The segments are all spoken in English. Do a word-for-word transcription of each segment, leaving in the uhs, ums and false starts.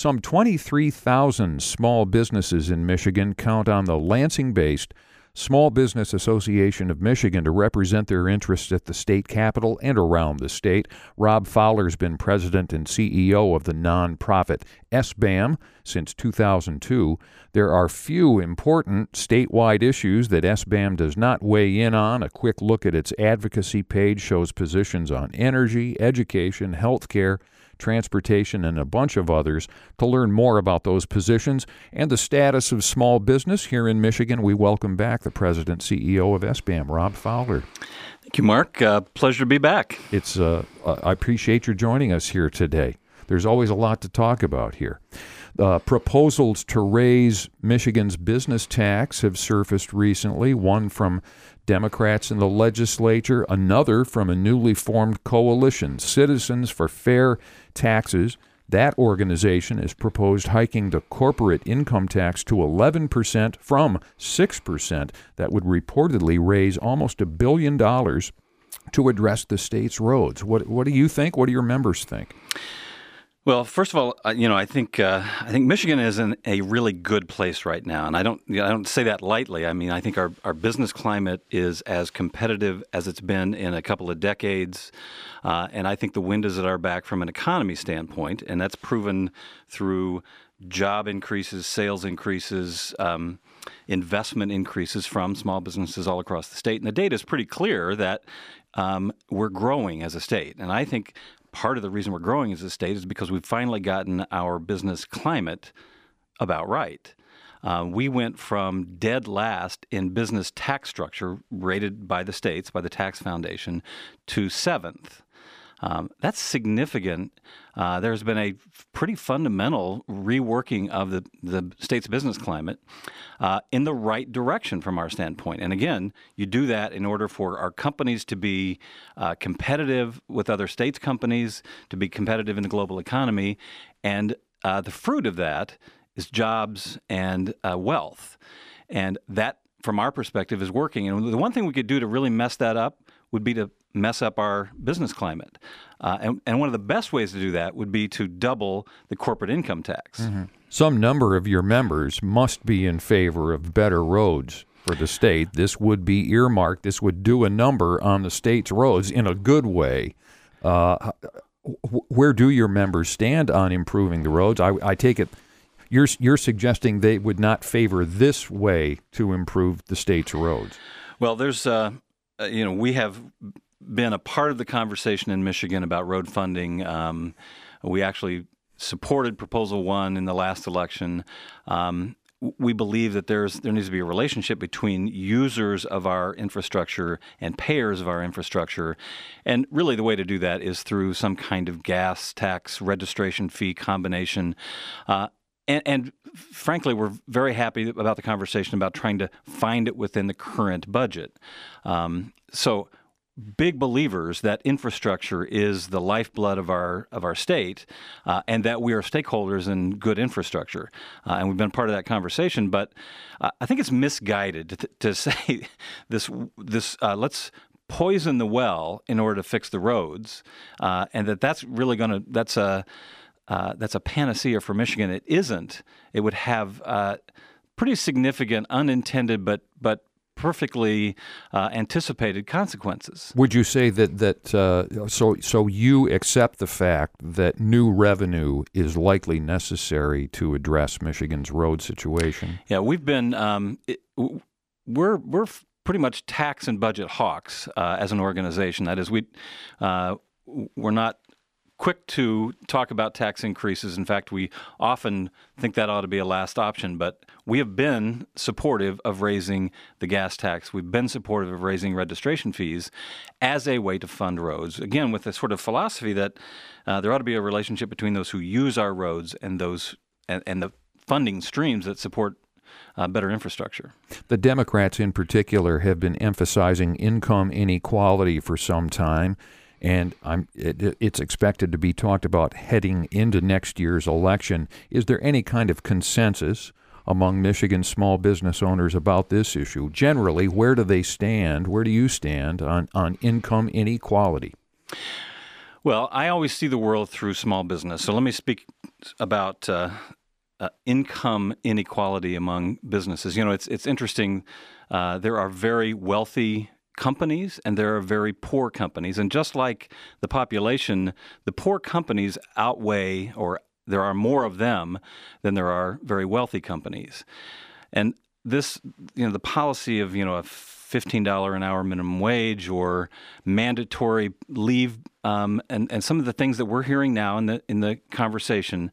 Some twenty-three thousand small businesses in Michigan count on the Lansing-based Small Business Association of Michigan to represent their interests at the state capitol and around the state. Rob Fowler's been president and C E O of the nonprofit S B A M since two thousand two. There are few important statewide issues that S B A M does not weigh in on. A quick look at its advocacy page shows positions on energy, education, health care, transportation, and a bunch of others. To learn more about those positions and the status of small business here in Michigan, we welcome back the president, C E O of S B A M, Rob Fowler. Thank you, Mark. Uh, pleasure to be back. It's uh, I appreciate your joining us here today. There's always a lot to talk about here. Uh, proposals to raise Michigan's business tax have surfaced recently, one from Democrats in the legislature, another from a newly formed coalition, Citizens for Fair Taxes. That organization has proposed hiking the corporate income tax to eleven percent from six percent. That would reportedly raise almost a billion dollars to address the state's roads. What, what do you think? What do your members think? Well, first of all, uh, you know, I think uh, I think Michigan is in a really good place right now, and I don't you know, I don't say that lightly. I mean, I think our, our business climate is as competitive as it's been in a couple of decades, uh, and I think the wind is at our back from an economy standpoint, and that's proven through job increases, sales increases, um, investment increases from small businesses all across the state, and the data is pretty clear that um, we're growing as a state, and I think part of the reason we're growing as a state is because we've finally gotten our business climate about right. Uh, we went from dead last in business tax structure rated by the states, by the Tax Foundation, to seventh. Um, that's significant. Uh, there's been a pretty fundamental reworking of the, the state's business climate uh, in the right direction from our standpoint. And again, you do that in order for our companies to be uh, competitive with other states' companies, to be competitive in the global economy. And uh, the fruit of that is jobs and uh, wealth. And that, from our perspective, is working. And the one thing we could do to really mess that up would be to mess up our business climate. Uh, and, and one of the best ways to do that would be to double the corporate income tax. Mm-hmm. Some number of your members must be in favor of better roads for the state. This would be earmarked. This would do a number on the state's roads in a good way. Uh, where do your members stand on improving the roads? I, I take it you're, you're suggesting they would not favor this way to improve the state's roads. Well, there's, uh, you know, we have been a part of the conversation in Michigan about road funding. Um, we actually supported Proposal One in the last election. Um, we believe that there's there needs to be a relationship between users of our infrastructure and payers of our infrastructure. And really the way to do that is through some kind of gas tax registration fee combination. Uh, and, and frankly, we're very happy about the conversation about trying to find it within the current budget. Um, so big believers that infrastructure is the lifeblood of our of our state, uh, and that we are stakeholders in good infrastructure. Uh, and we've been part of that conversation. But uh, I think it's misguided to, to say this. This uh, let's poison the well in order to fix the roads, uh, and that that's really going to that's a uh, that's a panacea for Michigan. It isn't. It would have uh, pretty significant unintended, but but perfectly uh, anticipated consequences. Would you say that that uh, so so you accept the fact that new revenue is likely necessary to address Michigan's road situation? Yeah, we've been um, it, we're we're pretty much tax and budget hawks uh, as an organization. That is, we uh, we're not quick to talk about tax increases. In fact, we often think that ought to be a last option, but we have been supportive of raising the gas tax. We've been supportive of raising registration fees as a way to fund roads. Again, with the sort of philosophy that uh, there ought to be a relationship between those who use our roads and those and, and the funding streams that support Uh, better infrastructure. The Democrats in particular have been emphasizing income inequality for some time, and I'm, it, it's expected to be talked about heading into next year's election. Is there any kind of consensus among Michigan small business owners about this issue? Generally, where do they stand? Where do you stand on, on income inequality? Well, I always see the world through small business. So let me speak about uh, uh, income inequality among businesses. You know, it's it's interesting. Uh, there are very wealthy companies and there are very poor companies. And just like the population, the poor companies outweigh, or there are more of them than there are very wealthy companies. And this, you know, the policy of, you know, a fifteen dollars an hour minimum wage or mandatory leave, um, and, and some of the things that we're hearing now in the in the conversation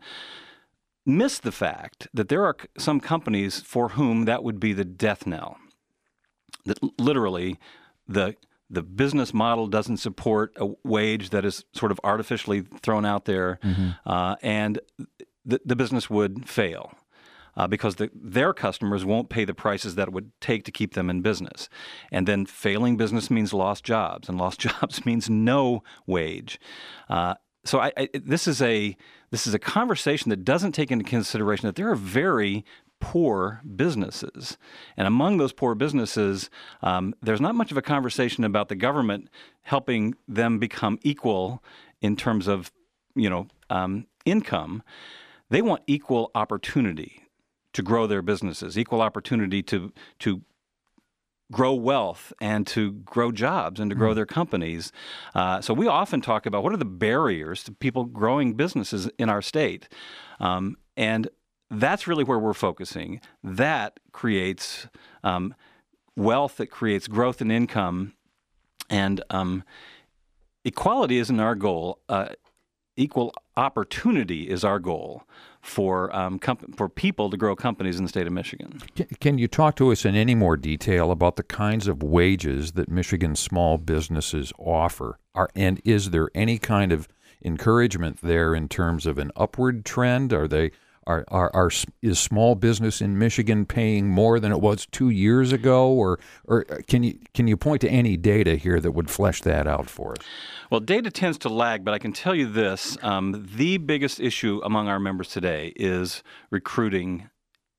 miss the fact that there are some companies for whom that would be the death knell. That literally the the business model doesn't support a wage that is sort of artificially thrown out there, mm-hmm. uh, and the, the business would fail. Uh, because the, their customers won't pay the prices that it would take to keep them in business. And then failing business means lost jobs, and lost jobs means no wage. Uh, so I, I, this is a this is a conversation that doesn't take into consideration that there are very poor businesses. And among those poor businesses, um, there's not much of a conversation about the government helping them become equal in terms of, you know, um, income. They want equal opportunity to grow their businesses, equal opportunity to to grow wealth and to grow jobs and to grow their companies. Uh, so we often talk about what are the barriers to people growing businesses in our state. Um, and that's really where we're focusing. That creates um, wealth, that creates growth and income. And um, equality isn't our goal. Uh, equal opportunity is our goal for um, comp- for people to grow companies in the state of Michigan. Can you talk to us in any more detail about the kinds of wages that Michigan small businesses offer? Are, and is there any kind of encouragement there in terms of an upward trend? Are they are, are are is small business in Michigan paying more than it was two years ago, or or can you can you point to any data here that would flesh that out for us? Well, data tends to lag, but I can tell you this: um, the biggest issue among our members today is recruiting,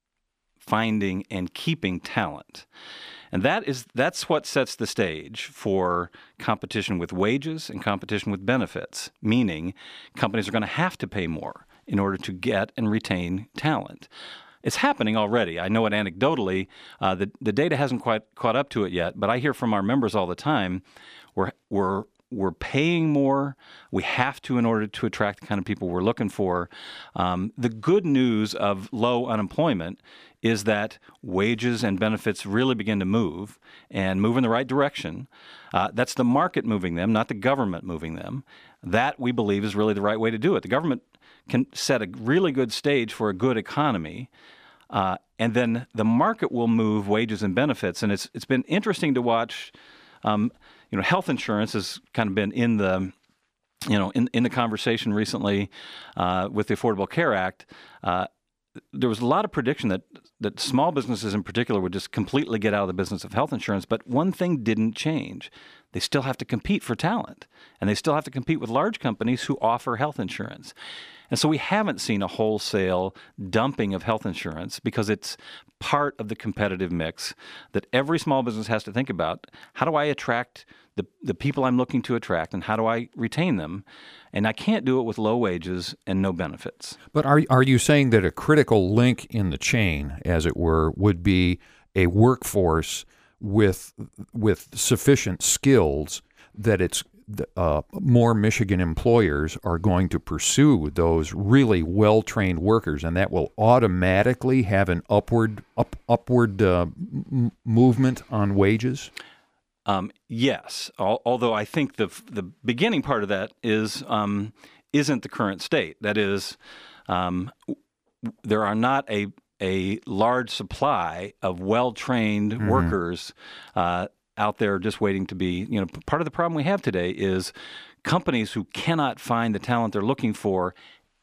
finding, and keeping talent. And that is that's what sets the stage for competition with wages and competition with benefits, meaning companies are going to have to pay more in order to get and retain talent. It's happening already. I know it anecdotally. Uh, the, the data hasn't quite caught up to it yet, but I hear from our members all the time, we're, we're, we're paying more. We have to in order to attract the kind of people we're looking for. Um, the good news of low unemployment is that wages and benefits really begin to move and move in the right direction. Uh, that's the market moving them, not the government moving them. That, we believe, is really the right way to do it. The government can set a really good stage for a good economy, uh, and then the market will move wages and benefits. And it's it's been interesting to watch. Um, you know, health insurance has kind of been in the you know in in the conversation recently uh, with the Affordable Care Act. Uh, there was a lot of prediction that that small businesses in particular would just completely get out of the business of health insurance. But one thing didn't change. They still have to compete for talent, and they still have to compete with large companies who offer health insurance. And so we haven't seen a wholesale dumping of health insurance because it's part of the competitive mix that every small business has to think about. How do I attract the, the people I'm looking to attract, and how do I retain them? And I can't do it with low wages and no benefits. But are are you saying that a critical link in the chain, as it were, would be a workforce with with sufficient skills that it's uh, more Michigan employers are going to pursue those really well-trained workers, and that will automatically have an upward up, upward uh, m- movement on wages? Um, yes, Al- although I think the the beginning part of that is um, isn't the current state. That is, um, there are not a a large supply of well-trained mm-hmm. workers uh, out there just waiting to be, you know, part of the problem we have today is companies who cannot find the talent they're looking for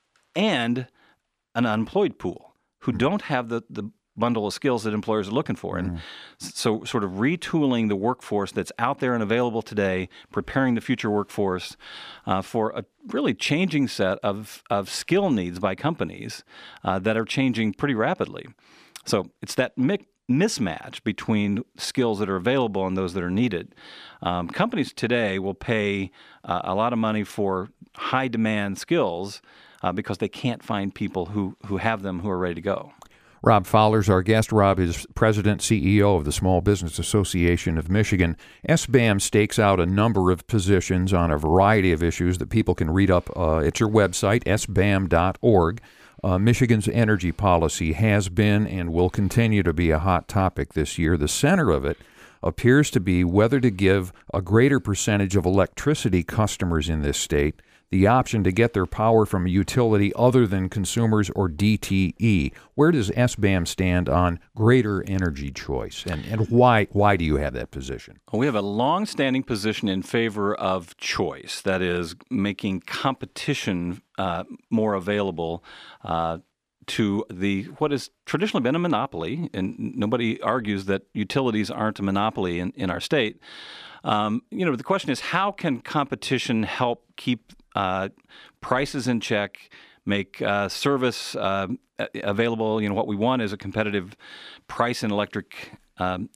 and an unemployed pool who mm-hmm. don't have the, the bundle of skills that employers are looking for. And mm-hmm. so sort of retooling the workforce that's out there and available today, preparing the future workforce uh, for a really changing set of, of skill needs by companies uh, that are changing pretty rapidly. So it's that mix, mismatch between skills that are available and those that are needed. Um, companies today will pay uh, a lot of money for high demand skills uh, because they can't find people who, who have them who are ready to go. Rob Fowler's our guest. Rob is President, C E O of the Small Business Association of Michigan. S B A M stakes out a number of positions on a variety of issues that people can read up uh, at your website, s b a m dot org. Uh, Michigan's energy policy has been and will continue to be a hot topic this year. The center of it appears to be whether to give a greater percentage of electricity customers in this state the option to get their power from a utility other than consumers or D T E. Where does S B A M stand on greater energy choice, and, and why why do you have that position? We have a long-standing position in favor of choice, that is, making competition uh, more available uh, to the what has traditionally been a monopoly, and nobody argues that utilities aren't a monopoly in, in our state. Um, you know, the question is, how can competition help keep uh, prices in check, make uh, service uh, available? You know, what we want is a competitive price in electric, um,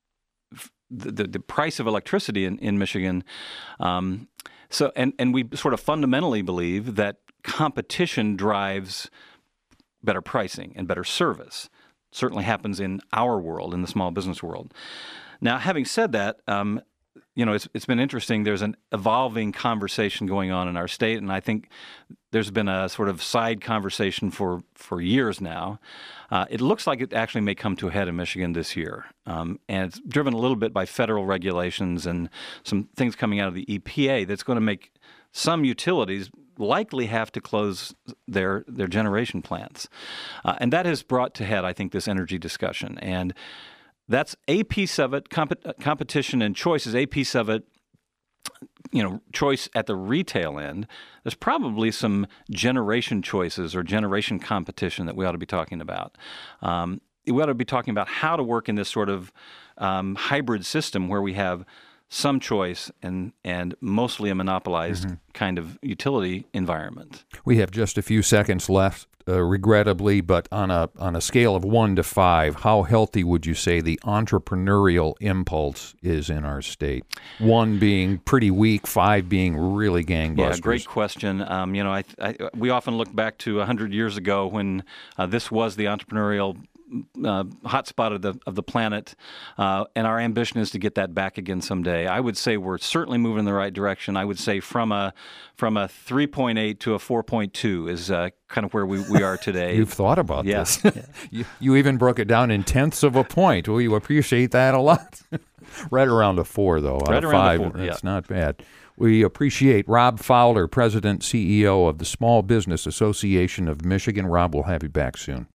the, the, the price of electricity in, in Michigan. Um, so, and, and we sort of fundamentally believe that competition drives better pricing and better service. Certainly happens in our world, in the small business world. Now, having said that, um, you know, it's it's been interesting. There's an evolving conversation going on in our state, and I think there's been a sort of side conversation for, for years now. Uh, it looks like it actually may come to a head in Michigan this year, um, and it's driven a little bit by federal regulations and some things coming out of the E P A that's going to make some utilities likely have to close their their generation plants. Uh, and that has brought to head, I think, this energy discussion. And that's a piece of it. Comp- competition and choice is a piece of it. You know, choice at the retail end. There's probably some generation choices or generation competition that we ought to be talking about. Um, we ought to be talking about how to work in this sort of um, hybrid system where we have some choice and and mostly a monopolized mm-hmm. kind of utility environment. We have just a few seconds left, uh, regrettably, but on a on a scale of one to five, how healthy would you say the entrepreneurial impulse is in our state? One being pretty weak, five being really gangbusters. Yeah, great question. Um, you know, I, I we often look back to a hundred years ago when uh, this was the entrepreneurial Uh, hotspot of the of the planet, uh, and our ambition is to get that back again someday. I would say we're certainly moving in the right direction. I would say from a from a three point eight to a four point two is uh, kind of where we, we are today. You've thought about yeah. this. Yeah. you, you even broke it down in tenths of a point. We appreciate that a lot. Right around a four, though. Right out of around five, a four, that's yeah. not bad. We appreciate Rob Fowler, President, C E O of the Small Business Association of Michigan. Rob, we'll have you back soon.